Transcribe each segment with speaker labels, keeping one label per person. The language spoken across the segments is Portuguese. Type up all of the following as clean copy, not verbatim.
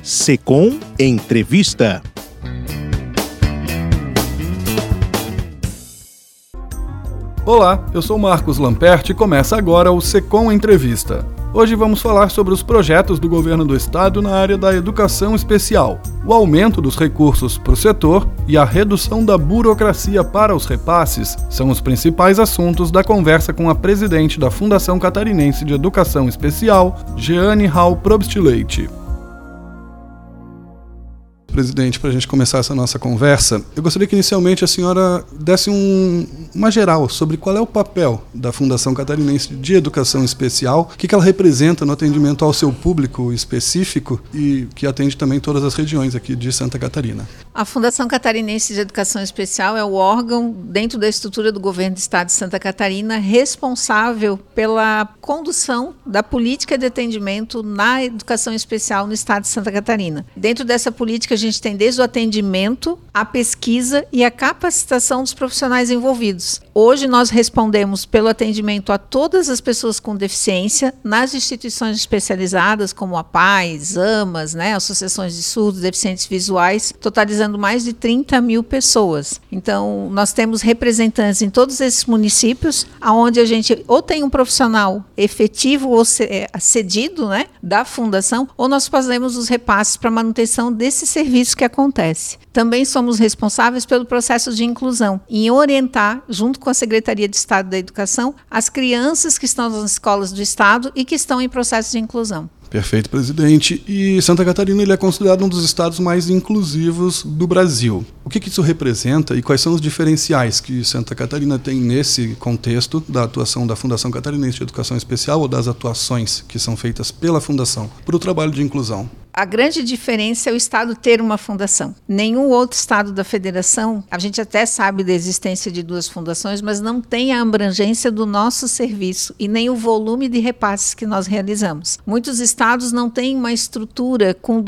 Speaker 1: Secom Entrevista.
Speaker 2: Olá, eu sou Marcos Lamperti e começa agora o Secom Entrevista. Hoje vamos falar sobre os projetos do governo do estado na área da educação especial, o aumento dos recursos para o setor e a redução da burocracia para os repasses são os principais assuntos da conversa com a presidente da Fundação Catarinense de Educação Especial, Jeane Hall Probst Leite. Presidente, para a gente começar essa nossa conversa, eu gostaria que inicialmente a senhora desse uma geral sobre qual é o papel da Fundação Catarinense de Educação Especial, o que ela representa no atendimento ao seu público específico e que atende também todas as regiões aqui de Santa Catarina.
Speaker 3: A Fundação Catarinense de Educação Especial é o órgão dentro da estrutura do governo do estado de Santa Catarina responsável pela condução da política de atendimento na educação especial no estado de Santa Catarina. Dentro dessa política a gente tem desde o atendimento, a pesquisa e a capacitação dos profissionais envolvidos. Hoje nós respondemos pelo atendimento a todas as pessoas com deficiência nas instituições especializadas como a PAI, AMAS, associações de surdos, deficientes visuais, totalizando mais de 30 mil pessoas. Então nós temos representantes em todos esses municípios, onde a gente ou tem um profissional efetivo ou cedido da fundação, ou nós fazemos os repasses para manutenção desse serviço que acontece. Também somos responsáveis pelo processo de inclusão, em orientar, junto com a Secretaria de Estado da Educação, as crianças que estão nas escolas do Estado e que estão em processo de inclusão.
Speaker 2: Perfeito, presidente. E Santa Catarina ele é considerado um dos estados mais inclusivos do Brasil. O que isso representa e quais são os diferenciais que Santa Catarina tem nesse contexto da atuação da Fundação Catarinense de Educação Especial ou das atuações que são feitas pela Fundação para o trabalho de inclusão?
Speaker 3: A grande diferença é o estado ter uma fundação. Nenhum outro estado da federação, a gente até sabe da existência de duas fundações, mas não tem a abrangência do nosso serviço e nem o volume de repasses que nós realizamos. Muitos estados não têm uma estrutura com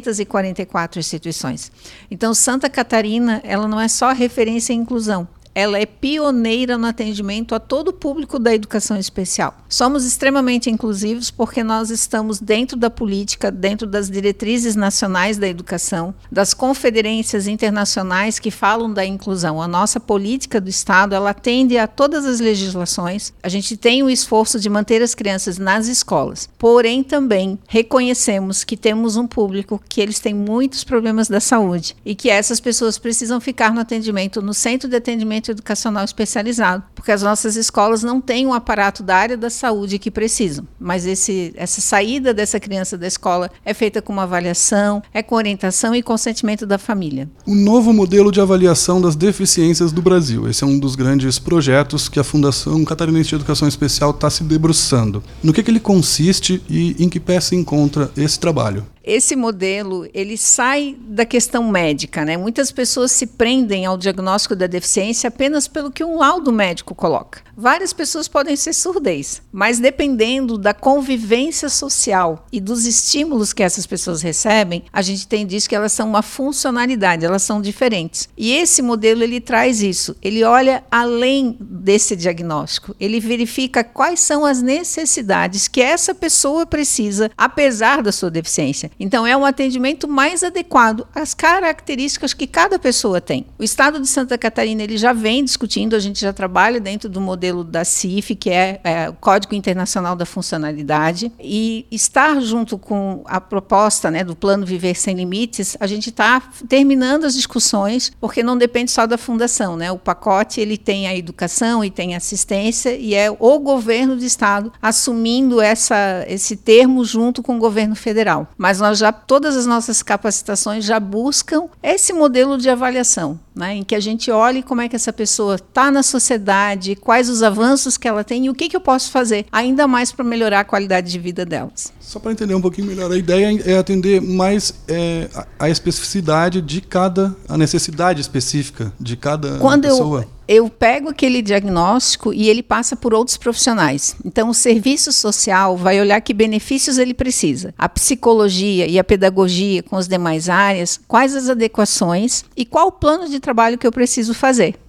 Speaker 3: 244 instituições. Então, Santa Catarina, ela não é só referência em inclusão. Ela é pioneira no atendimento a todo o público da educação especial. Somos extremamente inclusivos porque nós estamos dentro da política, dentro das diretrizes nacionais da educação, das conferências internacionais que falam da inclusão. A nossa política do Estado, ela atende a todas as legislações. A gente tem o esforço de manter as crianças nas escolas, porém também reconhecemos que temos um público que eles têm muitos problemas da saúde e que essas pessoas precisam ficar no atendimento, no centro de atendimento educacional especializado, porque as nossas escolas não têm um aparato da área da saúde que precisam, mas essa saída dessa criança da escola é feita com uma avaliação, com orientação e consentimento da família.
Speaker 2: O novo modelo de avaliação das deficiências do Brasil, esse é um dos grandes projetos que a Fundação Catarinense de Educação Especial está se debruçando. No que ele consiste e em que pé se encontra esse trabalho?
Speaker 3: Esse modelo, ele sai da questão médica, Muitas pessoas se prendem ao diagnóstico da deficiência apenas pelo que um laudo médico coloca. Várias pessoas podem ser surdez, mas dependendo da convivência social e dos estímulos que essas pessoas recebem, a gente diz que elas são uma funcionalidade, elas são diferentes. E esse modelo, ele traz isso, ele olha além desse diagnóstico, ele verifica quais são as necessidades que essa pessoa precisa, apesar da sua deficiência. Então, é um atendimento mais adequado às características que cada pessoa tem. O estado de Santa Catarina ele já vem discutindo, a gente já trabalha dentro do modelo da CIF, que é o Código Internacional da Funcionalidade, e estar junto com a proposta do Plano Viver Sem Limites, a gente está terminando as discussões, porque não depende só da fundação, O pacote ele tem a educação e tem a assistência, e é o governo do estado assumindo esse termo junto com o governo federal. Mas todas as nossas capacitações já buscam esse modelo de avaliação, em que a gente olhe como é que essa pessoa está na sociedade, quais os avanços que ela tem e o que eu posso fazer ainda mais para melhorar a qualidade de vida delas.
Speaker 2: Só para entender um pouquinho melhor, a ideia é atender mais a especificidade a necessidade específica de cada pessoa.
Speaker 3: Eu pego aquele diagnóstico e ele passa por outros profissionais. Então, o serviço social vai olhar que benefícios ele precisa. A psicologia e a pedagogia com as demais áreas, quais as adequações e qual o plano de trabalho que eu preciso fazer.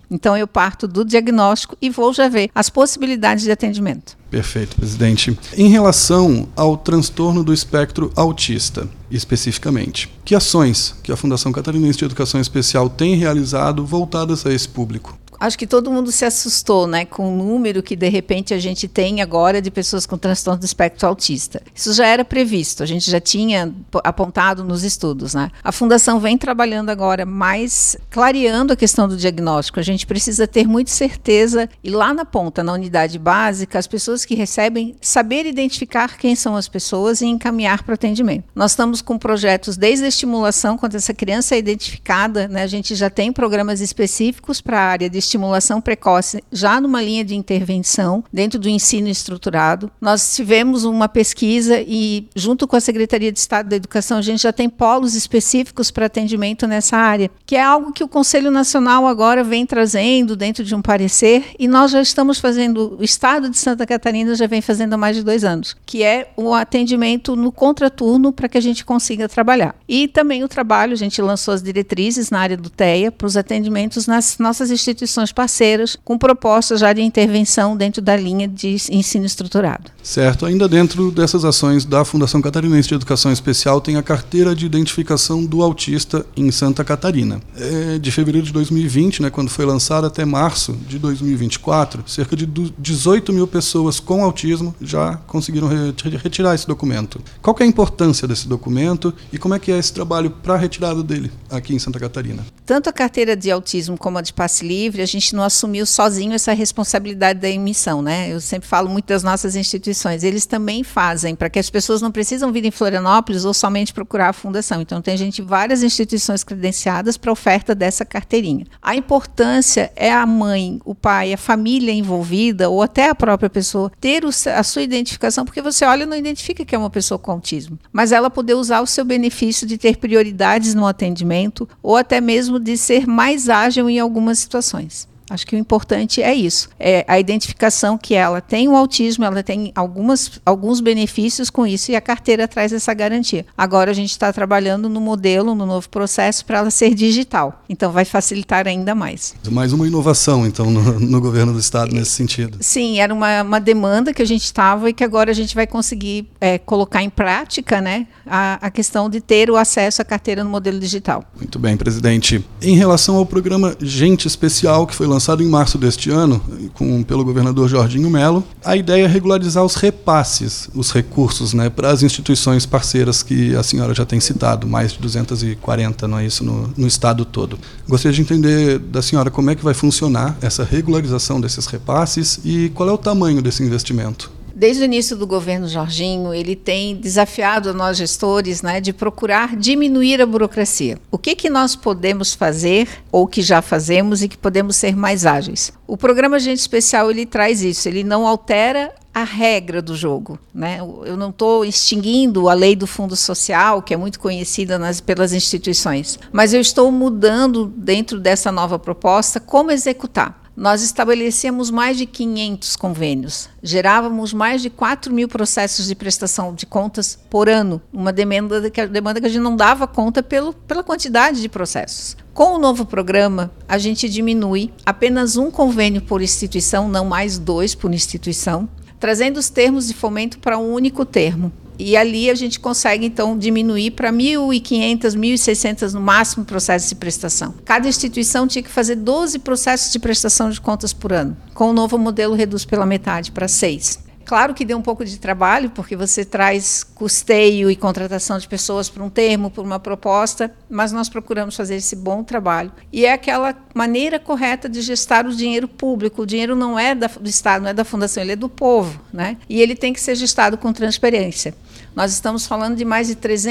Speaker 3: Então eu parto do diagnóstico e vou já ver as possibilidades de atendimento.
Speaker 2: Perfeito, presidente. Em relação ao transtorno do espectro autista, especificamente, que ações que a Fundação Catarinense de Educação Especial tem realizado voltadas a esse público?
Speaker 3: Acho que todo mundo se assustou, né, com o número que de repente a gente tem agora de pessoas com transtorno do espectro autista. Isso já era previsto, a gente já tinha apontado nos estudos, né? A Fundação vem trabalhando agora mais clareando a questão do diagnóstico. A gente precisa ter muita certeza e lá na ponta, na unidade básica, as pessoas que recebem saber identificar quem são as pessoas e encaminhar para o atendimento. Nós estamos com projetos desde a estimulação, quando essa criança é identificada, né, a gente já tem programas específicos para a área de estimulação precoce, já numa linha de intervenção, dentro do ensino estruturado. Nós tivemos uma pesquisa e, junto com a Secretaria de Estado da Educação, a gente já tem polos específicos para atendimento nessa área, que é algo que o Conselho Nacional agora vem trazendo dentro de um parecer, e nós já estamos fazendo, o Estado de Santa Catarina já vem fazendo há mais de 2 anos, que é o atendimento no contraturno para que a gente consiga trabalhar. E também o trabalho, a gente lançou as diretrizes na área do TEA para os atendimentos nas nossas instituições parceiras, com propostas já de intervenção dentro da linha de ensino estruturado.
Speaker 2: Certo. Ainda dentro dessas ações da Fundação Catarinense de Educação Especial tem a carteira de identificação do autista em Santa Catarina. De fevereiro de 2020, né, quando foi lançada, até março de 2024, cerca de 18 mil pessoas com autismo já conseguiram retirar esse documento. Qual que é a importância desse documento e como é que é esse trabalho para a retirada dele aqui em Santa Catarina?
Speaker 3: Tanto a carteira de autismo como a de passe livre, a gente não assumiu sozinho essa responsabilidade da emissão, né? Eu sempre falo muito das nossas instituições. Eles também fazem, para que as pessoas não precisam vir em Florianópolis ou somente procurar a fundação. Então tem várias instituições credenciadas para oferta dessa carteirinha. A importância é a mãe, o pai, a família envolvida ou até a própria pessoa ter a sua identificação, porque você olha e não identifica que é uma pessoa com autismo, mas ela poder usar o seu benefício de ter prioridades no atendimento ou até mesmo de ser mais ágil em algumas situações. Acho que o importante é isso, é a identificação que ela tem o autismo, ela tem alguns benefícios com isso e a carteira traz essa garantia. Agora a gente está trabalhando no modelo, no novo processo para ela ser digital, então vai facilitar ainda mais.
Speaker 2: Mais uma inovação, então, no governo do estado nesse sentido.
Speaker 3: Sim, era uma demanda que a gente estava e que agora a gente vai conseguir colocar em prática, né, a questão de ter o acesso à carteira no modelo digital.
Speaker 2: Muito bem, presidente. Em relação ao programa Gente Especial, que foi lançado em março deste ano pelo governador Jorginho Melo, a ideia é regularizar os repasses, os recursos, né, para as instituições parceiras que a senhora já tem citado, mais de 240, não é isso, no estado todo. Gostaria de entender da senhora como é que vai funcionar essa regularização desses repasses e qual é o tamanho desse investimento.
Speaker 3: Desde o início do governo Jorginho, ele tem desafiado a nós gestores, né, de procurar diminuir a burocracia. O que nós podemos fazer, ou que já fazemos, e que podemos ser mais ágeis? O programa Gente Especial, ele traz isso, ele não altera a regra do jogo, né? Eu não estou extinguindo a lei do Fundo Social, que é muito conhecida pelas instituições, mas eu estou mudando, dentro dessa nova proposta, como executar. Nós estabelecíamos mais de 500 convênios, gerávamos mais de 4 mil processos de prestação de contas por ano, uma demanda que a gente não dava conta pela quantidade de processos. Com o novo programa, a gente diminui apenas um convênio por instituição, não mais 2 por instituição, trazendo os termos de fomento para um único termo. E ali a gente consegue, então, diminuir para 1.500, 1.600 no máximo processos de prestação. Cada instituição tinha que fazer 12 processos de prestação de contas por ano. Com o novo modelo, reduz pela metade para 6. Claro que deu um pouco de trabalho, porque você traz custeio e contratação de pessoas por um termo, por uma proposta, mas nós procuramos fazer esse bom trabalho. E é aquela maneira correta de gestar o dinheiro público. O dinheiro não é do Estado, não é da Fundação, ele é do povo, né? E ele tem que ser gestado com transparência. Nós estamos falando de mais de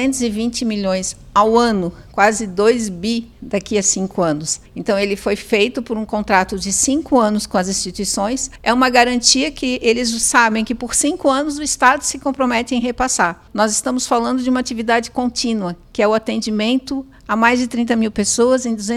Speaker 3: 320 milhões ao ano, quase 2 bi daqui a 5 anos. Então, ele foi feito por um contrato de 5 anos com as instituições. É uma garantia que eles sabem que por 5 anos o Estado se compromete em repassar. Nós estamos falando de uma atividade contínua, que é o atendimento a mais de 30 mil pessoas em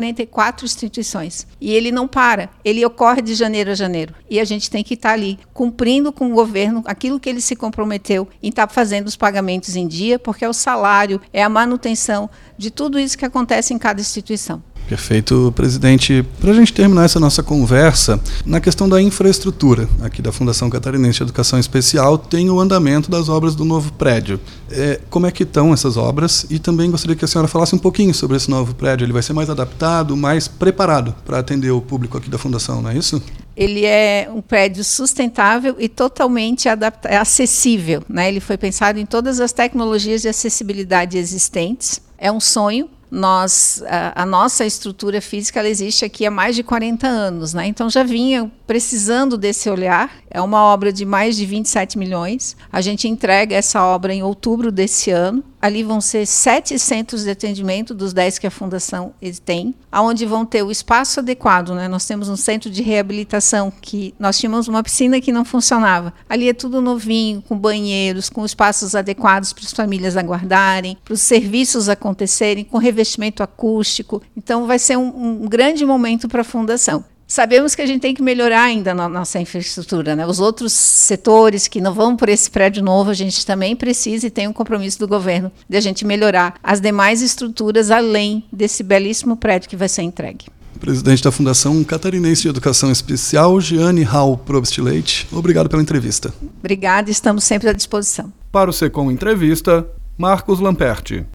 Speaker 3: 244 instituições. E ele não para, ele ocorre de janeiro a janeiro. E a gente tem que estar ali, cumprindo com o governo aquilo que ele se comprometeu em estar fazendo os pagamentos em dia, porque é o salário, é a manutenção de tudo isso que acontece em cada instituição.
Speaker 2: Perfeito, presidente. Para a gente terminar essa nossa conversa, na questão da infraestrutura aqui da Fundação Catarinense de Educação Especial, tem o andamento das obras do novo prédio. Como é que estão essas obras? E também gostaria que a senhora falasse um pouquinho sobre esse novo prédio. Ele vai ser mais adaptado, mais preparado para atender o público aqui da Fundação, não é isso?
Speaker 3: Ele é um prédio sustentável e totalmente acessível, né? Ele foi pensado em todas as tecnologias de acessibilidade existentes. É um sonho. A nossa estrutura física ela existe aqui há mais de 40 anos, né? Então já vinha precisando desse olhar. É uma obra de mais de 27 milhões. A gente entrega essa obra em outubro desse ano. Ali vão ser 7 centros de atendimento dos 10 que a Fundação tem, onde vão ter o espaço adequado, né? Nós temos um centro de reabilitação, que nós tínhamos uma piscina que não funcionava. Ali é tudo novinho, com banheiros, com espaços adequados para as famílias aguardarem, para os serviços acontecerem, com revestimento acústico. Então vai ser um grande momento para a Fundação. Sabemos que a gente tem que melhorar ainda a nossa infraestrutura, né? Os outros setores que não vão por esse prédio novo, a gente também precisa e tem um compromisso do governo de a gente melhorar as demais estruturas além desse belíssimo prédio que vai ser entregue.
Speaker 2: Presidente da Fundação Catarinense de Educação Especial, Jeane Hall Probst Leite, obrigado pela entrevista.
Speaker 3: Obrigada, estamos sempre à disposição.
Speaker 2: Para o SECOM Entrevista, Marcos Lamperti.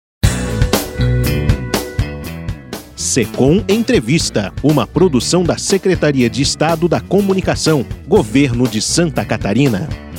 Speaker 1: SECOM Entrevista, uma produção da Secretaria de Estado da Comunicação, Governo de Santa Catarina.